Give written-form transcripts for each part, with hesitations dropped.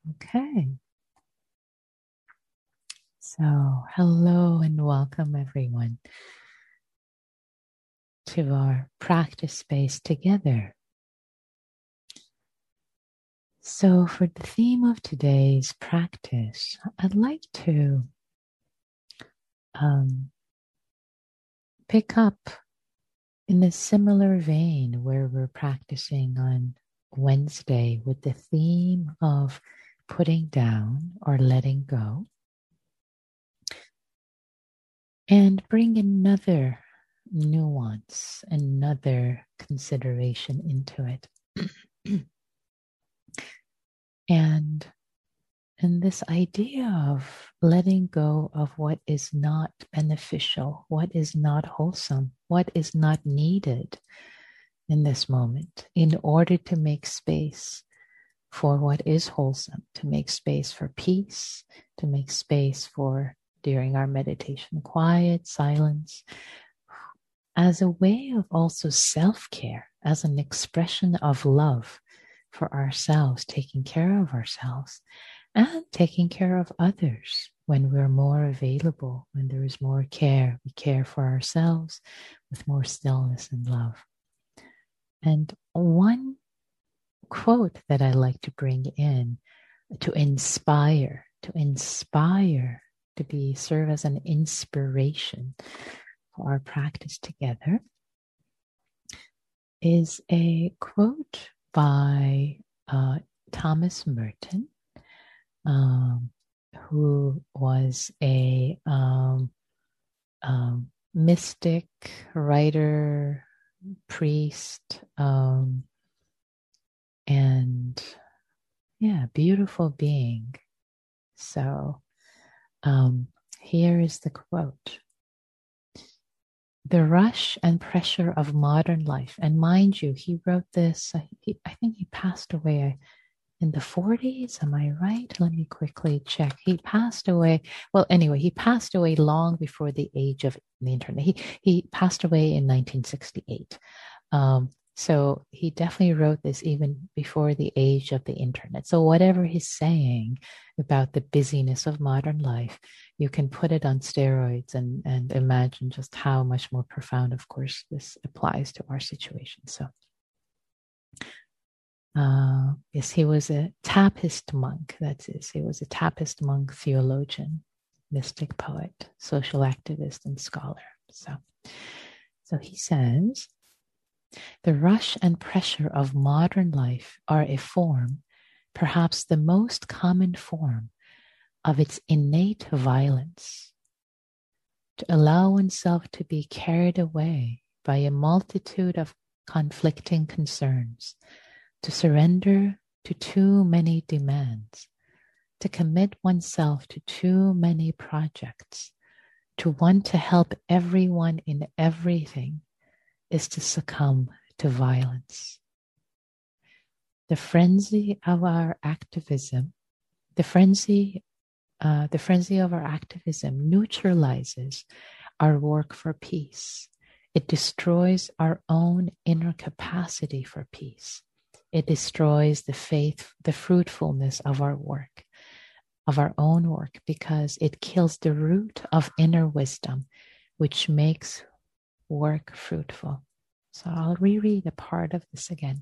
Okay, so hello and welcome everyone to our practice space together. So, for the theme of today's practice, I'd like to pick up in a similar vein where we're practicing on Wednesday with the theme of putting down or letting go, and bring another nuance, another consideration into it. And this idea of letting go of what is not beneficial, what is not wholesome, what is not needed in this moment in order to make space for what is wholesome, to make space for peace, to make space for during our meditation, quiet, silence, as a way of also self-care, as an expression of love for ourselves, taking care of ourselves and taking care of others when we're more available, when there is more care. We care for ourselves with more stillness and love. And one quote that I like to bring in to inspire, to serve as an inspiration for our practice together is a quote by Thomas Merton, who was a mystic, writer, priest, and beautiful being. So here is the quote. The rush and pressure of modern life, and mind you, he wrote this, I think he passed away in the 40s. Am I right? Let me quickly check. He passed away. Well, anyway, he passed away long before the age of the internet. He passed away in 1968. So he definitely wrote this even before the age of the internet. So whatever he's saying about the busyness of modern life, you can put it on steroids and imagine just how much more profound, of course, this applies to our situation. So yes, he was a Trappist monk. That's it. He was a Trappist monk, theologian, mystic poet, social activist, and scholar. So he says, the rush and pressure of modern life are a form, perhaps the most common form, of its innate violence. To allow oneself to be carried away by a multitude of conflicting concerns, to surrender to too many demands, to commit oneself to too many projects, to want to help everyone in everything, is to succumb to violence. The frenzy of our activism, neutralizes our work for peace. It destroys our own inner capacity for peace. It destroys the faith, the fruitfulness of our work, of our own work, because it kills the root of inner wisdom, which makes work fruitful. So I'll reread a part of this again.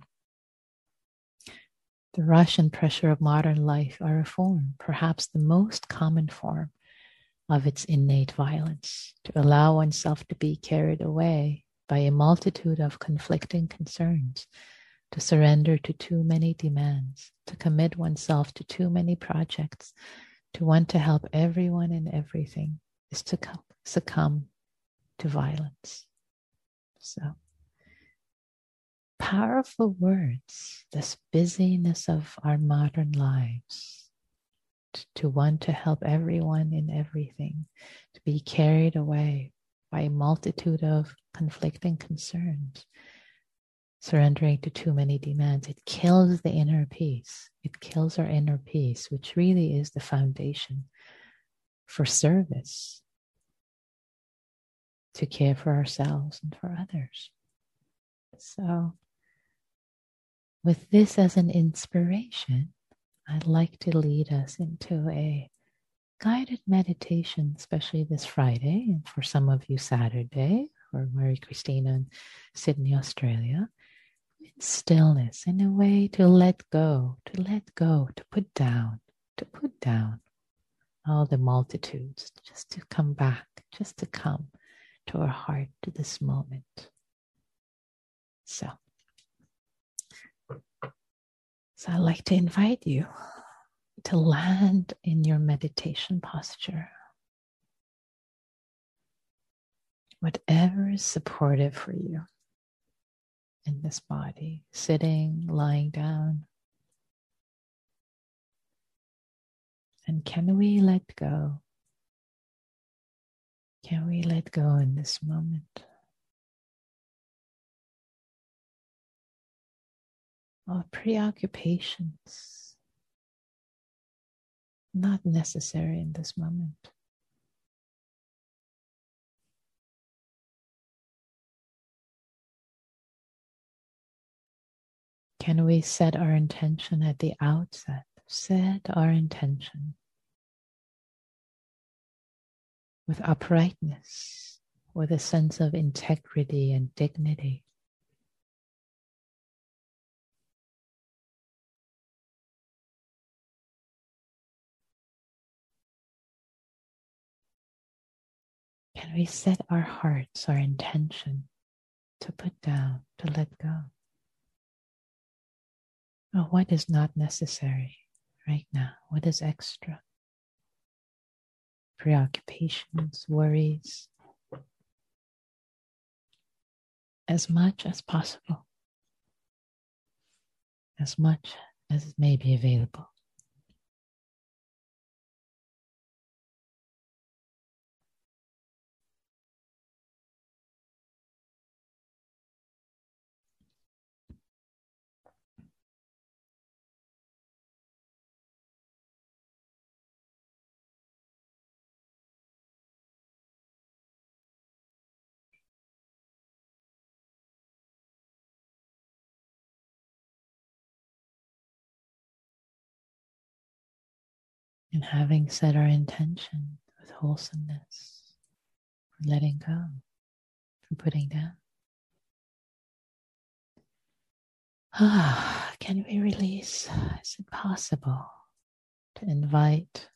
The rush and pressure of modern life are a form, perhaps the most common form, of its innate violence. To allow oneself to be carried away by a multitude of conflicting concerns, to surrender to too many demands, to commit oneself to too many projects, to want to help everyone and everything, is to succumb to violence. So, powerful words, this busyness of our modern lives, to want to help everyone in everything, to be carried away by a multitude of conflicting concerns, surrendering to too many demands. It kills the inner peace. It kills our inner peace, which really is the foundation for service, to care for ourselves and for others. So, with this as an inspiration, I'd like to lead us into a guided meditation, especially this Friday, and for some of you, Saturday, for Mary Christina in Sydney, Australia, in stillness, in a way to let go, to put down all the multitudes, just to come back, just to come to our heart, to this moment. So I'd like to invite you to land in your meditation posture. Whatever is supportive for you in this body, sitting, lying down. And can we let go? Can we let go in this moment of preoccupations? Not necessary in this moment. Can we set our intention at the outset? Set our intention with uprightness, with a sense of integrity and dignity. Can we set our hearts, our intention to put down, to let go? Oh, what is not necessary right now? What is extra? Preoccupations, worries, as much as possible, as much as it may be available. And having set our intention with wholesomeness, for letting go, for putting down. Can we release? Is it possible to invite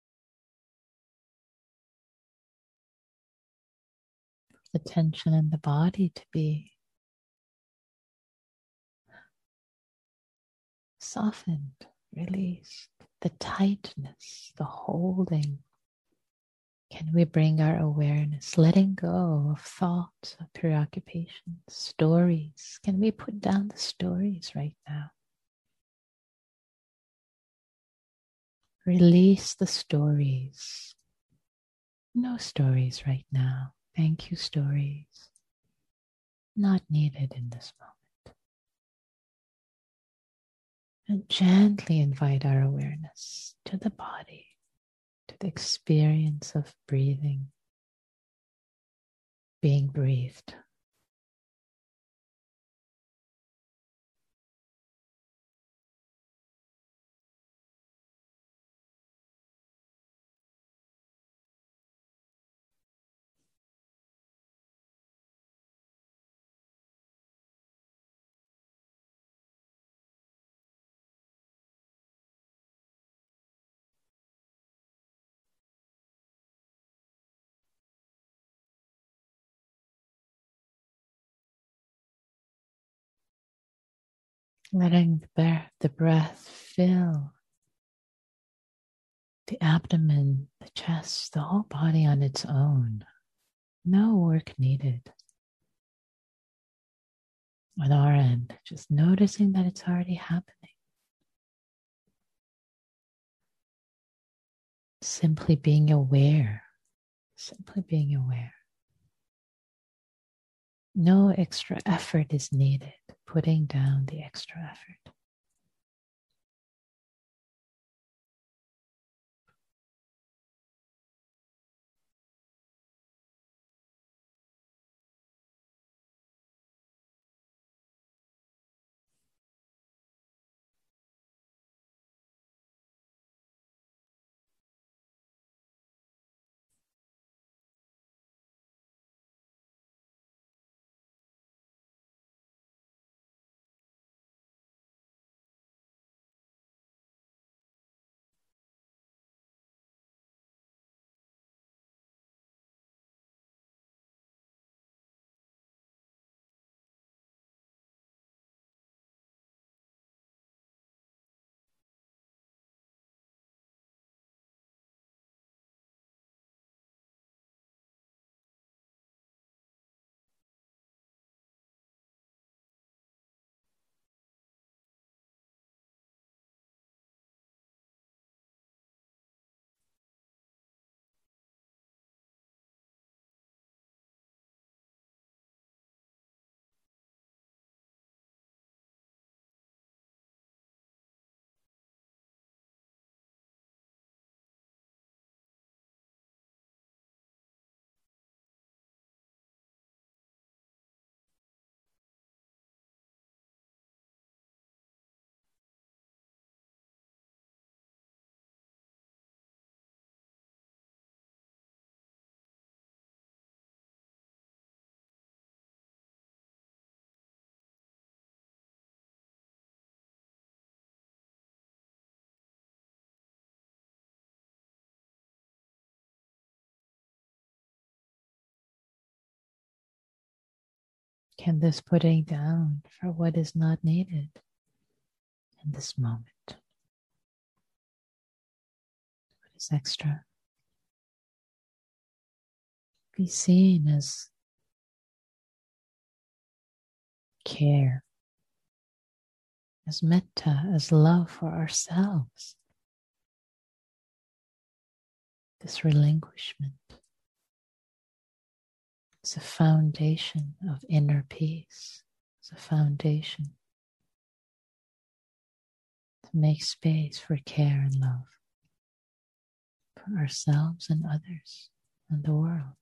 the tension in the body to be softened, released, the tightness, the holding? Can we bring our awareness, letting go of thoughts, of preoccupations, stories? Can we put down the stories right now? Release the stories. No stories right now. Thank you, stories. Not needed in this moment. And gently invite our awareness to the body, to the experience of breathing, being breathed. Letting the breath fill the abdomen, the chest, the whole body on its own. No work needed. On our end, just noticing that it's already happening. Simply being aware. Simply being aware. No extra effort is needed. Putting down the extra effort. Can this putting down for what is not needed in this moment, what is extra, be seen as care, as metta, as love for ourselves, this relinquishment is a foundation of inner peace. It's a foundation to make space for care and love for ourselves and others and the world.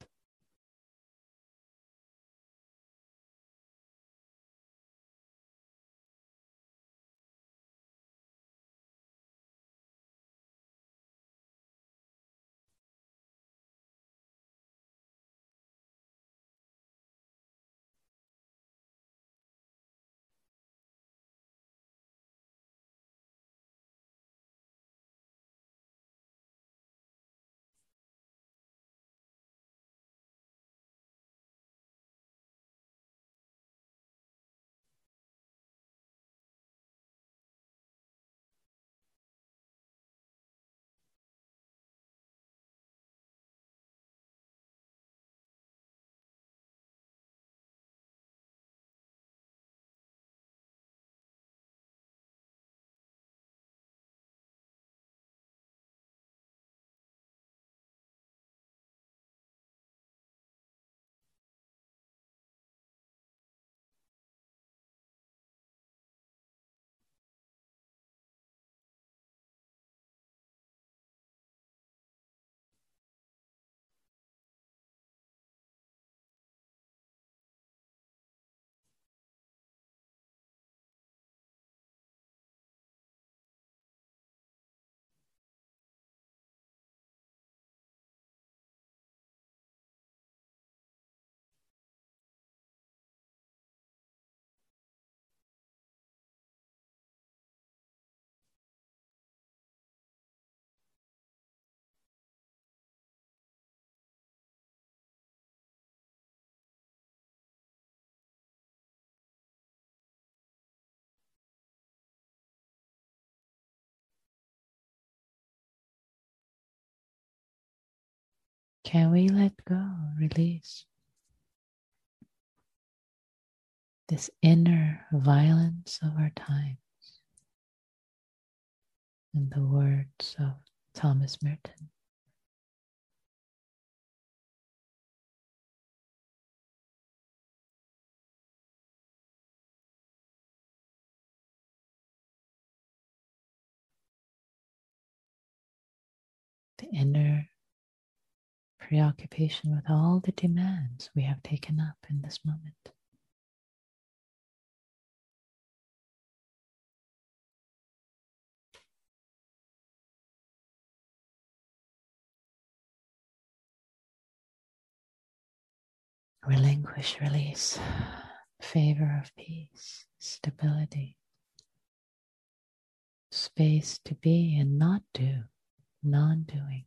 Can we let go, release this inner violence of our time? In the words of Thomas Merton, the inner preoccupation with all the demands we have taken up in this moment. Relinquish, release, favor of peace, stability, space to be and not do, non-doing.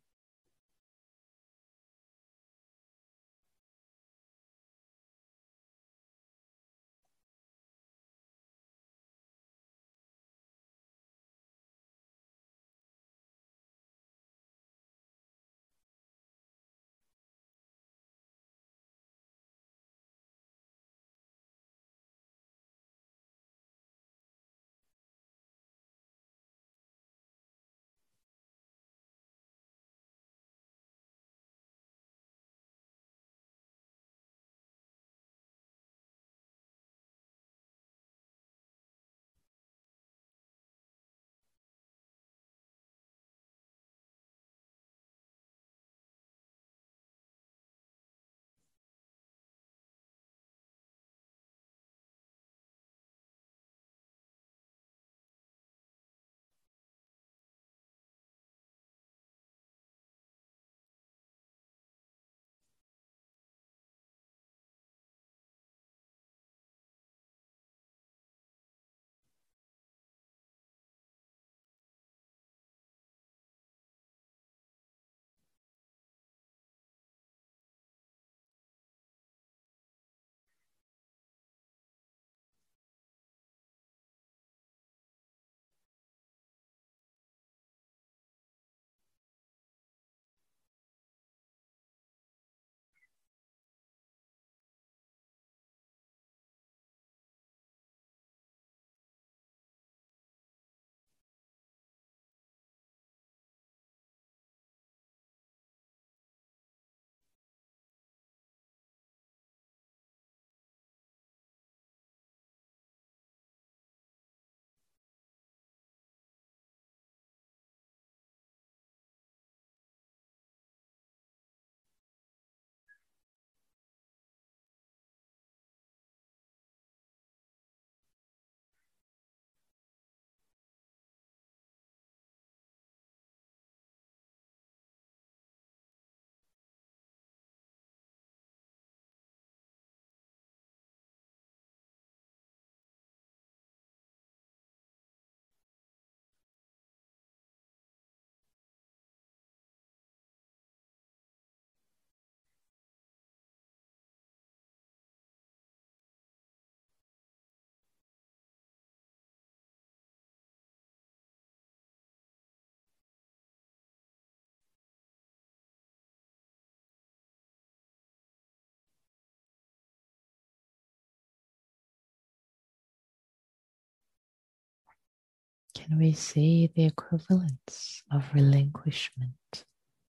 can we see the equivalence of relinquishment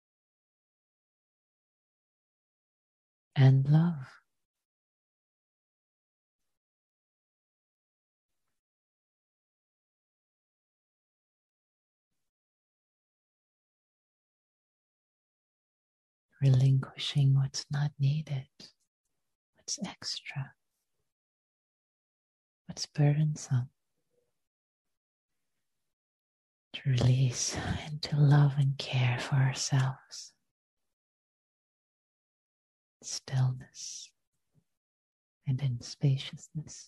and love? Relinquishing what's not needed, what's extra, what's burdensome, to release into love and care for ourselves, stillness and in spaciousness.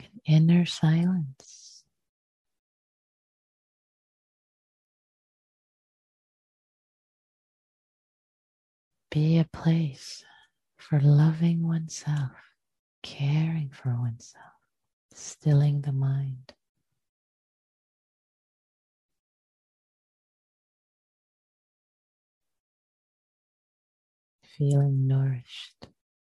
inner silence. Be a place for loving oneself, caring for oneself, stilling the mind. Feeling nourished.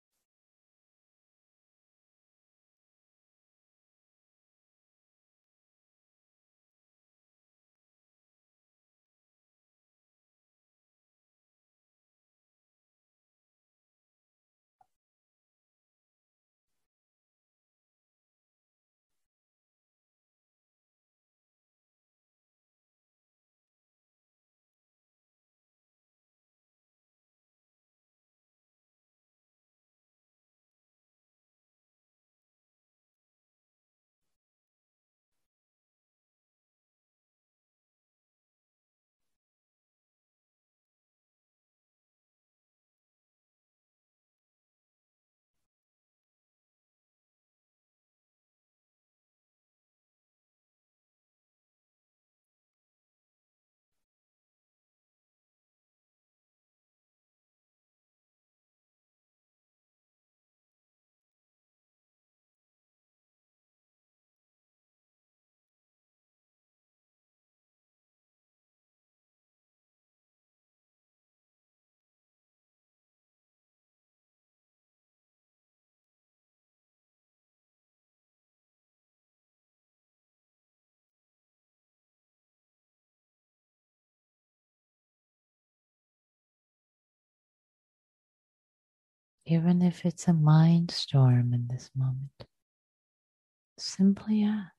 Even if it's a mind storm in this moment, simply ask,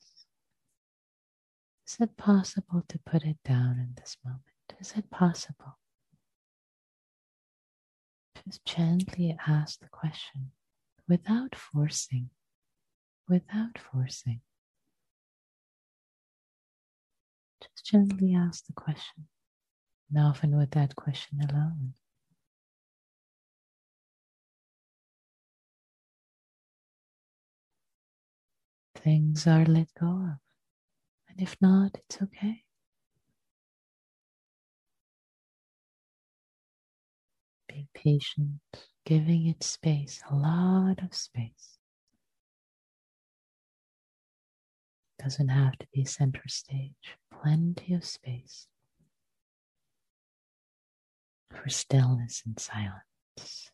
is it possible to put it down in this moment? Is it possible? Just gently ask the question without forcing, without forcing. Just gently ask the question, and often with that question alone, things are let go of. And if not, it's okay. Being patient, giving it space, a lot of space. Doesn't have to be center stage. Plenty of space for stillness and silence.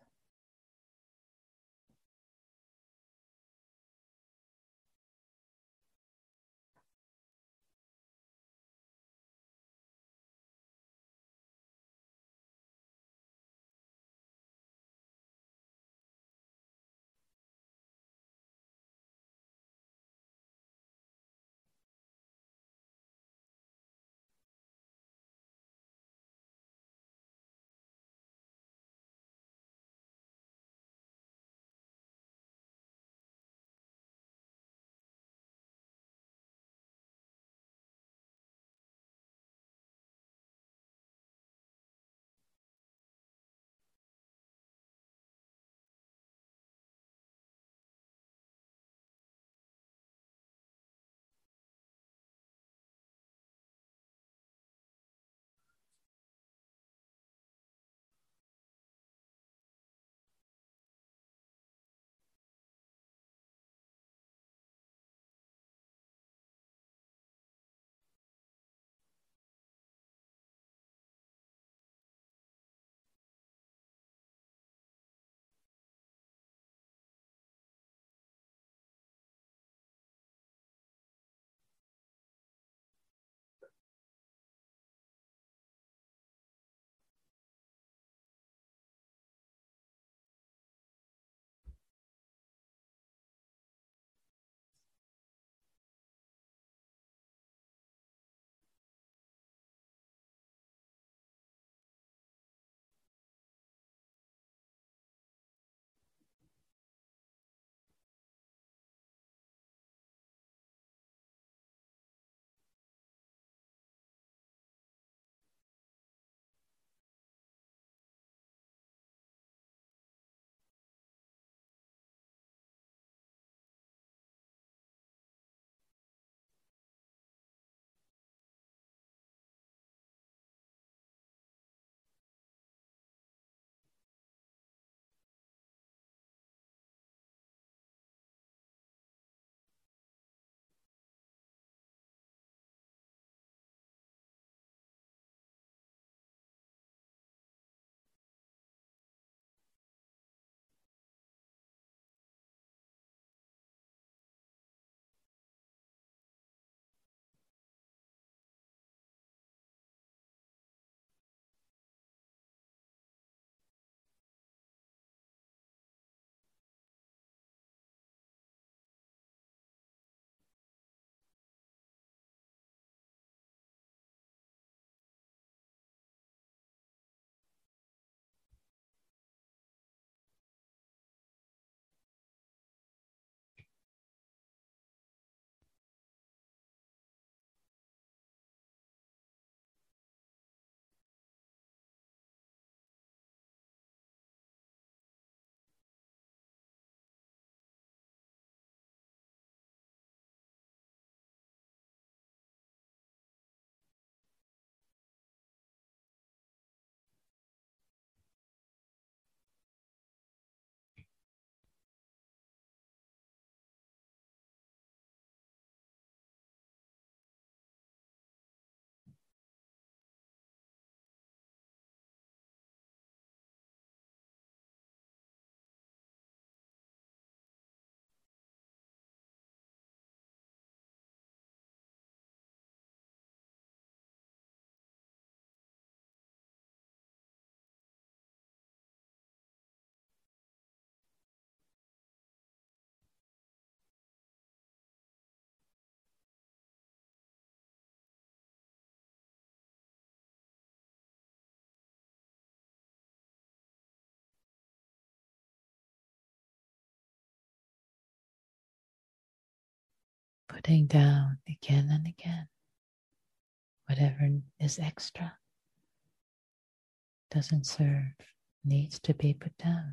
putting down again and again whatever is extra, doesn't serve, needs to be put down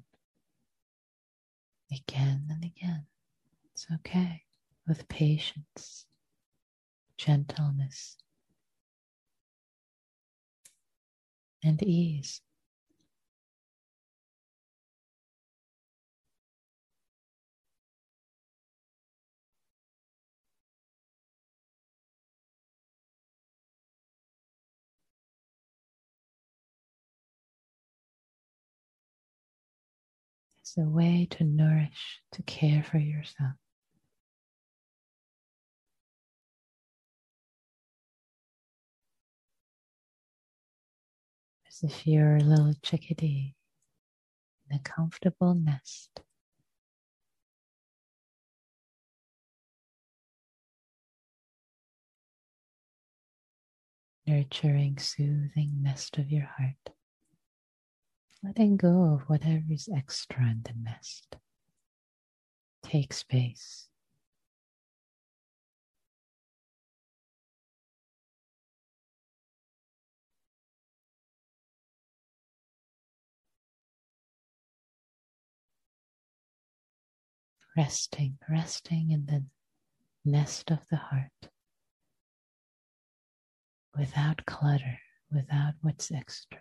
again and again. It's okay, with patience, gentleness, and ease. It's a way to nourish, to care for yourself. As if you're a little chickadee in a comfortable nest. Nurturing, soothing nest of your heart. Letting go of whatever is extra in the nest. Take space. Resting in the nest of the heart. Without clutter, without what's extra.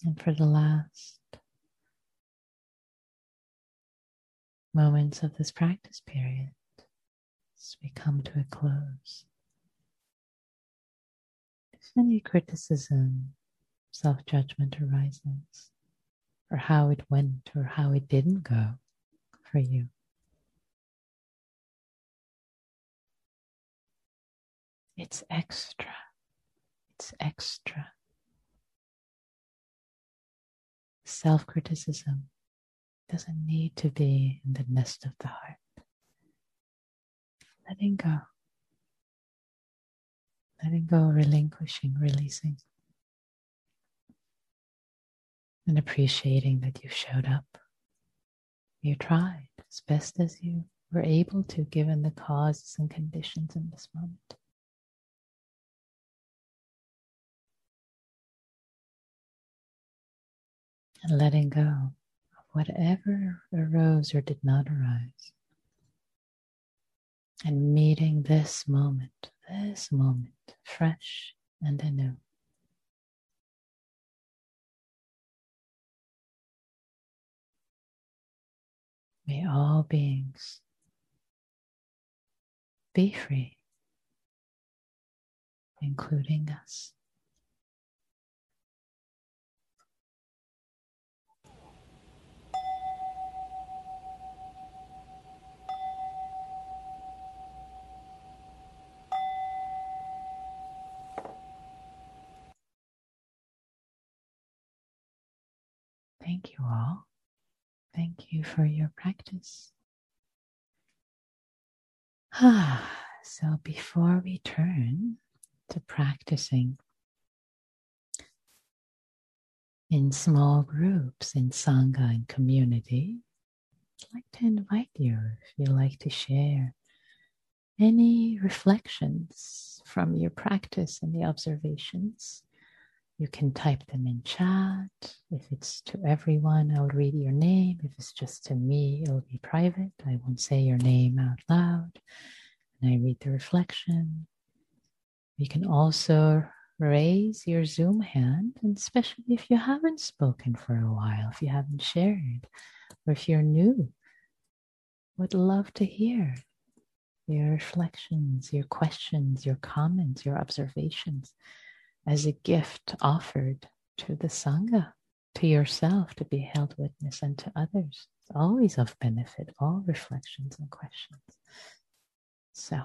And for the last moments of this practice period, as we come to a close, if any criticism, self-judgment arises, or how it went or how it didn't go for you, it's extra. It's extra. Self-criticism doesn't need to be in the nest of the heart. Letting go. Letting go, relinquishing, releasing. And appreciating that you showed up. You tried as best as you were able to, given the causes and conditions in this moment. And letting go of whatever arose or did not arise. And meeting this moment, fresh and anew. May all beings be free, including us. Thank you all. Thank you for your practice. So before we turn to practicing in small groups, in Sangha and community, I'd like to invite you, if you'd like to share any reflections from your practice and the observations. You can type them in chat. If it's to everyone, I'll read your name. If it's just to me, it'll be private. I won't say your name out loud. And I read the reflection. You can also raise your Zoom hand, and especially if you haven't spoken for a while, if you haven't shared, or if you're new, would love to hear your reflections, your questions, your comments, your observations as a gift offered to the Sangha, to yourself to be held witness, and to others. It's always of benefit, all reflections and questions. So,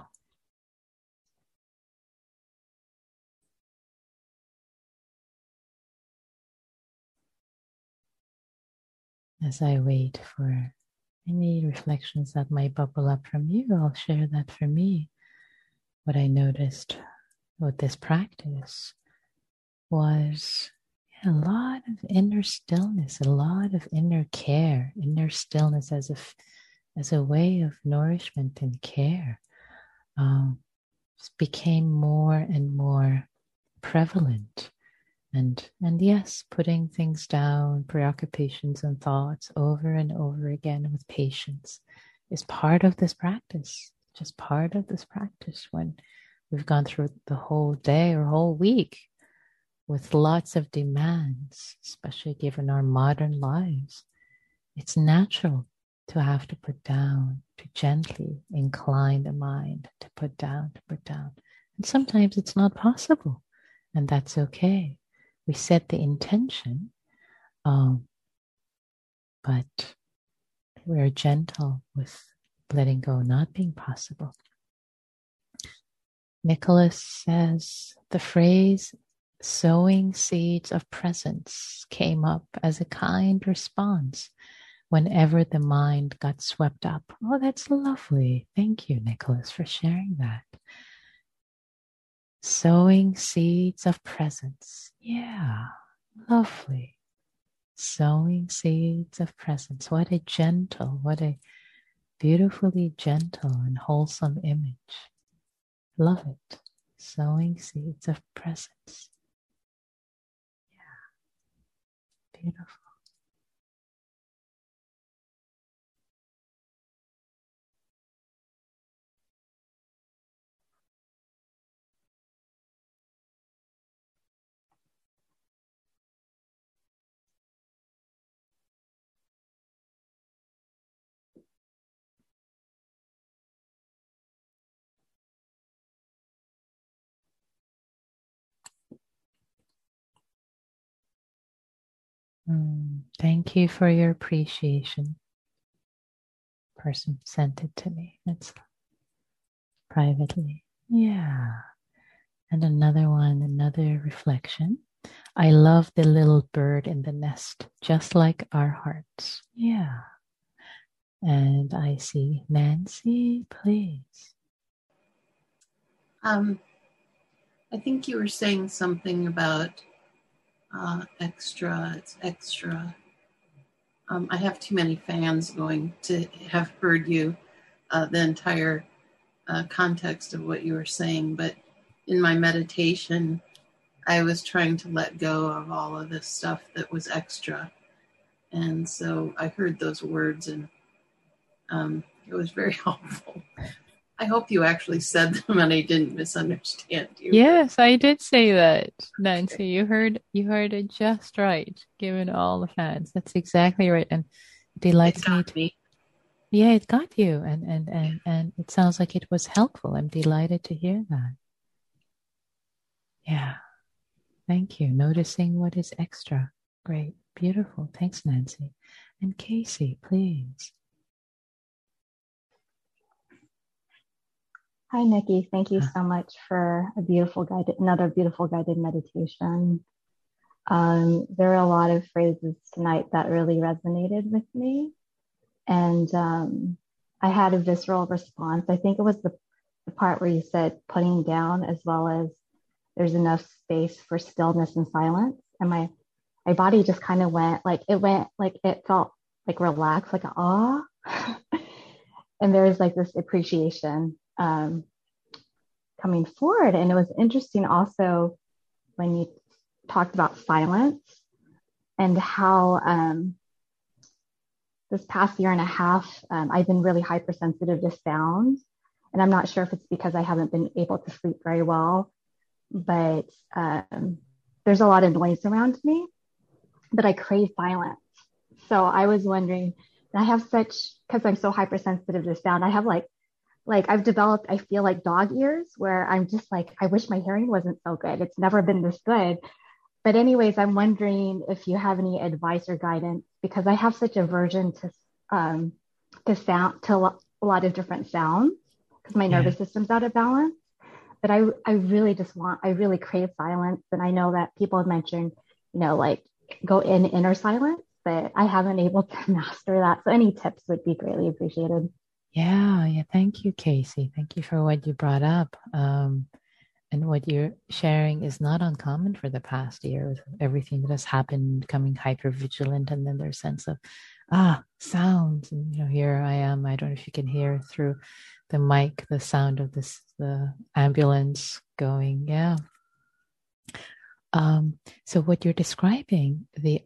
as I wait for any reflections that might bubble up from you, I'll share that for me. What I noticed with this practice was a lot of inner stillness, a lot of inner care, inner stillness as a way of nourishment and care. Became more and more prevalent. And yes, putting things down, preoccupations and thoughts over and over again with patience is part of this practice, just part of this practice when we've gone through the whole day or whole week with lots of demands, especially given our modern lives. It's natural to have to put down, to gently incline the mind, to put down. And sometimes it's not possible, and that's okay. We set the intention, but we're gentle with letting go not being possible. Nicholas says the phrase sowing seeds of presence came up as a kind response whenever the mind got swept up. Oh, that's lovely. Thank you, Nicholas, for sharing that. Sowing seeds of presence. Yeah, lovely. Sowing seeds of presence. What a gentle, what a beautifully gentle and wholesome image. Love it. Sowing seeds of presence. Yeah, beautiful. Thank you for your appreciation. Person sent it to me. It's privately. Yeah. And another one, another reflection. I love the little bird in the nest, just like our hearts. Yeah. And I see Nancy, please. I think you were saying something about extra. It's extra. I have too many fans going to have heard you the entire context of what you were saying. But in my meditation, I was trying to let go of all of this stuff that was extra. And so I heard those words, and it was very helpful. I hope you actually said them and I didn't misunderstand you. Yes, I did say that, Nancy. Okay. You heard it just right, given all the fans. That's exactly right. And it delights me. Yeah, it got you. And it sounds like it was helpful. I'm delighted to hear that. Yeah. Thank you. Noticing what is extra. Great. Beautiful. Thanks, Nancy. And Casey, please. Hi, Nikki. Thank you so much for another beautiful guided meditation. There are a lot of phrases tonight that really resonated with me. And I had a visceral response. I think it was the part where you said putting down, as well as there's enough space for stillness and silence. And my body just kind of it felt like relaxed, like awe. And there's like this appreciation coming forward. And it was interesting also when you talked about silence and how this past year and a half, I've been really hypersensitive to sound. And I'm not sure if it's because I haven't been able to sleep very well, but there's a lot of noise around me, but I crave silence. So I was wondering, I have because I'm so hypersensitive to sound, I have like I've developed, I feel like dog ears where I'm just like, I wish my hearing wasn't so good. It's never been this good. But anyways, I'm wondering if you have any advice or guidance, because I have such aversion to sound, to a lot of different sounds, because my nervous system's out of balance. But I really crave silence. And I know that people have mentioned, like go in inner silence, but I haven't able to master that. So any tips would be greatly appreciated. Yeah. Thank you, Casey. Thank you for what you brought up. And what you're sharing is not uncommon for the past year with everything that has happened, becoming hyper-vigilant, and then their sense of, sounds. And, here I am. I don't know if you can hear through the mic, the sound of the ambulance going. Yeah. So what you're describing, the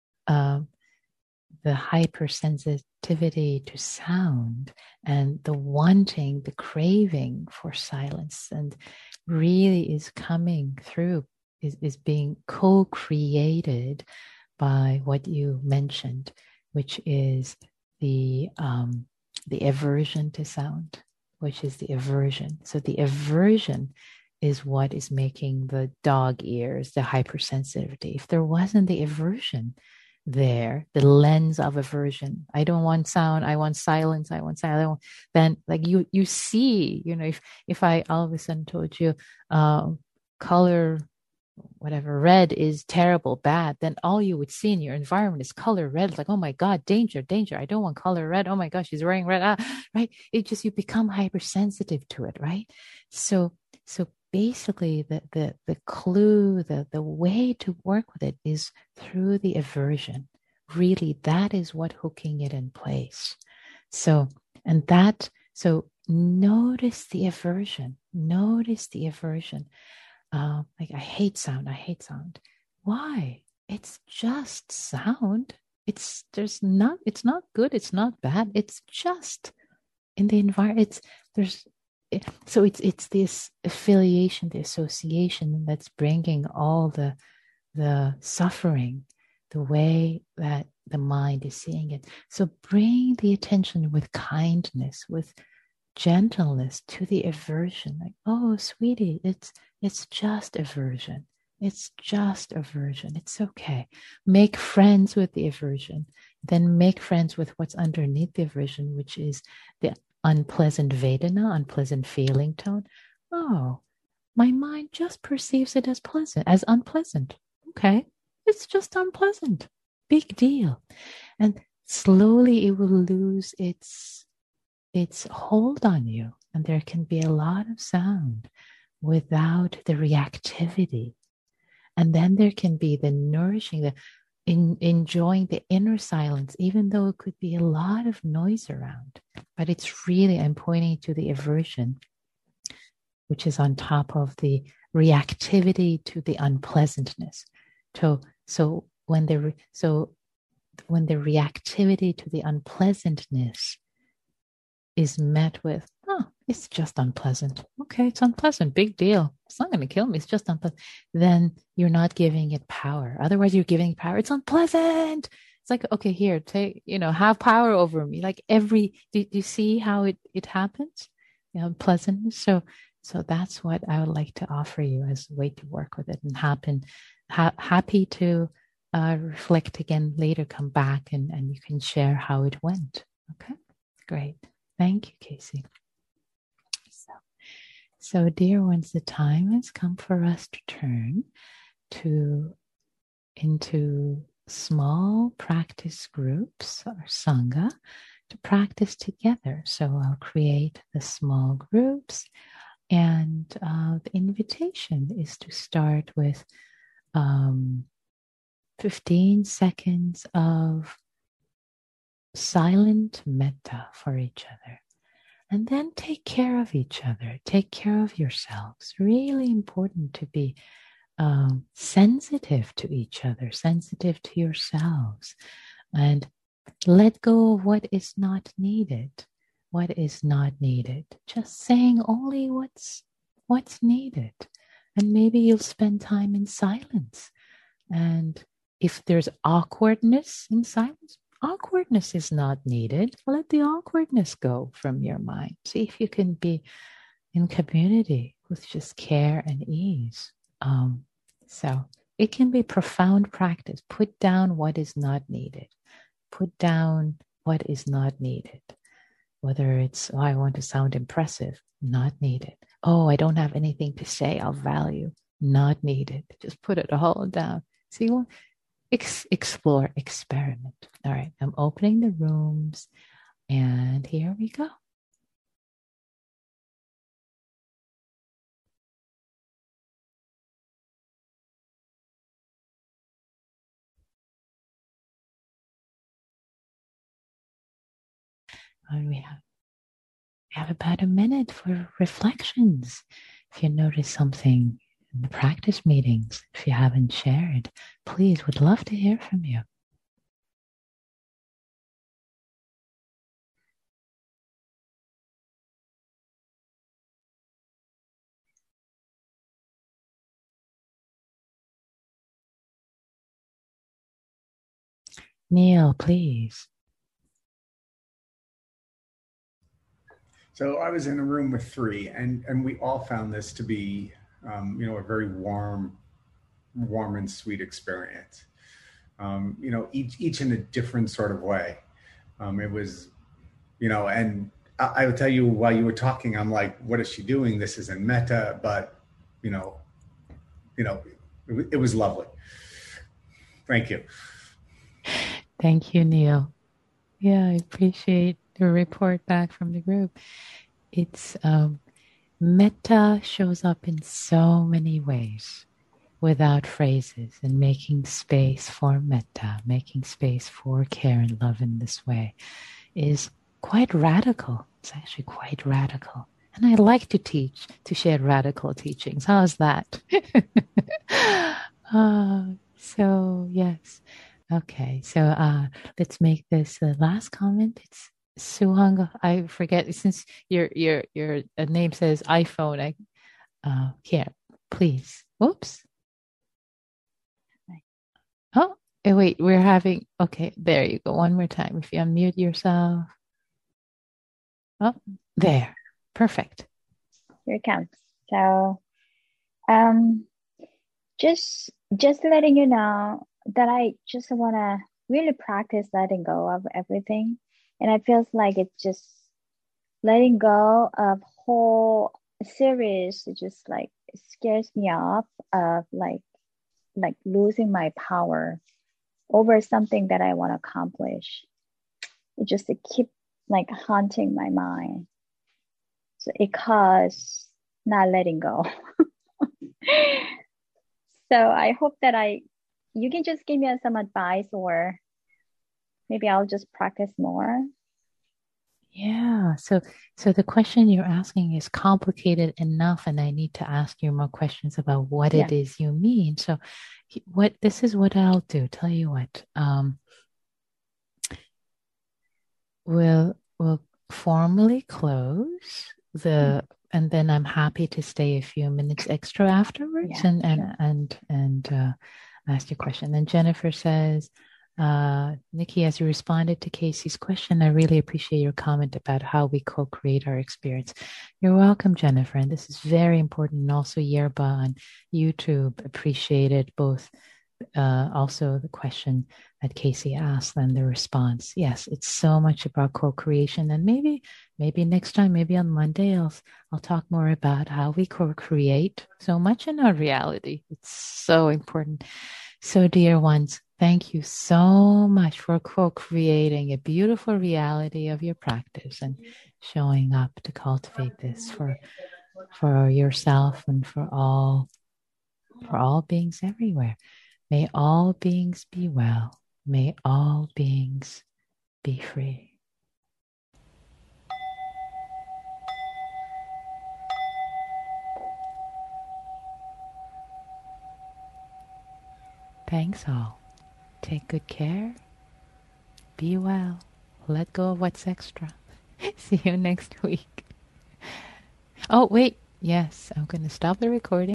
hypersensitivity to sound and the wanting, the craving for silence, and really is coming through, is being co-created by what you mentioned, which is the aversion to sound, which is the aversion. So the aversion is what is making the dog ears, the hypersensitivity. If there wasn't the aversion there, the lens of aversion, I don't want sound, I want silence, then like you see, if I all of a sudden told you color whatever red is terrible, bad, then all you would see in your environment is color red. It's like, oh my God, danger, I don't want color red. Oh my gosh, she's wearing red. Right? You become hypersensitive to it, right? So basically the clue, the way to work with it is through the aversion. Really, that is what hooking it in place. So notice the aversion. Like I hate sound. Why? It's just sound. It's not good. It's not bad. It's just in the environment. So it's this affiliation, the association that's bringing all the suffering, the way that the mind is seeing it. So bring the attention with kindness, with gentleness to the aversion. Like, oh, sweetie, it's just aversion. It's just aversion. It's okay. Make friends with the aversion. Then make friends with what's underneath the aversion, which is the unpleasant Vedana, unpleasant feeling tone. Oh, my mind just perceives it as pleasant, as unpleasant. Okay, it's just unpleasant. Big deal. And slowly it will lose its hold on you. And there can be a lot of sound without the reactivity. And then there can be the nourishing, the enjoying the inner silence, even though it could be a lot of noise around. But it's really, I'm pointing to the aversion, which is on top of the reactivity to the unpleasantness. So when the reactivity to the unpleasantness is met with, oh, it's just unpleasant. Okay, it's unpleasant. Big deal. It's not going to kill me. It's just unpleasant. Then you're not giving it power. Otherwise, you're giving power. It's unpleasant. It's like, okay, here, take, have power over me. Like do you see how it happens? Pleasantness. So that's what I would like to offer you as a way to work with it and happy to reflect again later, come back and you can share how it went. Okay, great. Thank you, Casey. So dear ones, the time has come for us to turn into small practice groups or Sangha to practice together. So I'll create the small groups, and the invitation is to start with 15 seconds of silent metta for each other. And then take care of each other. Take care of yourselves. Really important to be sensitive to each other, sensitive to yourselves. And let go of what is not needed. What is not needed. Just saying only what's needed. And maybe you'll spend time in silence. And if there's awkwardness in silence, awkwardness is not needed. Let the awkwardness go from your mind. See if you can be in community with just care and ease. So it can be profound practice. Put down what is not needed. Put down what is not needed. Whether it's, I want to sound impressive, not needed. Oh, I don't have anything to say of value, not needed. Just put it all down. See what? Explore, experiment. All right, I'm opening the rooms, and here we go. And we have about a minute for reflections. If you notice something in the practice meetings, if you haven't shared, please, would love to hear from you. Neil, please. So I was in a room with three, and we all found this to be, a very warm and sweet experience. Each in a different sort of way. It was, and I would tell you while you were talking, I'm like, what is she doing? This isn't metta, but, it was lovely. Thank you. Thank you, Neil. Yeah, I appreciate the report back from the group. It's metta shows up in so many ways without phrases, and making space for metta, making space for care and love in this way is quite radical. It's actually quite radical. And I like to share radical teachings. How's that? So yes. Okay, so let's make this the last comment. It's Suhang. I forget, since your name says iPhone. Here, please. Oops. Oh, wait. We're having. Okay, there you go. One more time. If you unmute yourself. Oh, there. Perfect. Here it comes. So, just letting you know that I just want to really practice letting go of everything. And I feels like it's just letting go of whole series just like scares me off of like losing my power over something that I want to accomplish. It just it keep like haunting my mind. So it causes not letting go. So I hope that you can just give me some advice, or maybe I'll just practice more. Yeah. So the question you're asking is complicated enough, and I need to ask you more questions about what Yeah. it is you mean. So what this is what I'll do. Tell you what. We'll formally close and then I'm happy to stay a few minutes extra afterwards Yeah, and ask you a question. Then Jennifer says, Nikki, as you responded to Casey's question, I really appreciate your comment about how we co-create our experience. You're welcome, Jennifer. And this is very important. And also Yerba on YouTube appreciated both also the question that Casey asked and the response. Yes, it's so much about co-creation. And maybe next time, maybe on Monday, I'll talk more about how we co-create so much in our reality. It's so important. So, dear ones, thank you so much for co-creating a beautiful reality of your practice and showing up to cultivate this for yourself and for all beings everywhere. May all beings be well. May all beings be free. Thanks all. Take good care. Be well. Let go of what's extra. See you next week. Oh, wait. Yes, I'm going to stop the recording.